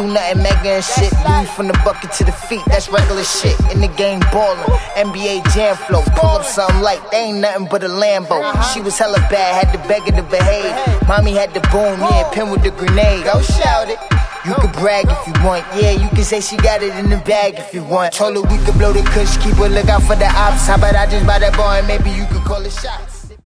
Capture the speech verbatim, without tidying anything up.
do nothing, mega and shit. Louis from the bucket to the feet, that's regular shit. In the game ballin', N B A jam flow. Pull up something light, they ain't nothing but a Lambo. She was hella bad, had to beg her to behave. Mommy had the boom, yeah, pin with the grenade. Go shout it. You can brag if you want, yeah, you can say she got it in the bag if you want. Told her we could blow the kush, keep a lookout for the ops. How about I just buy that bar and maybe you could call it shots.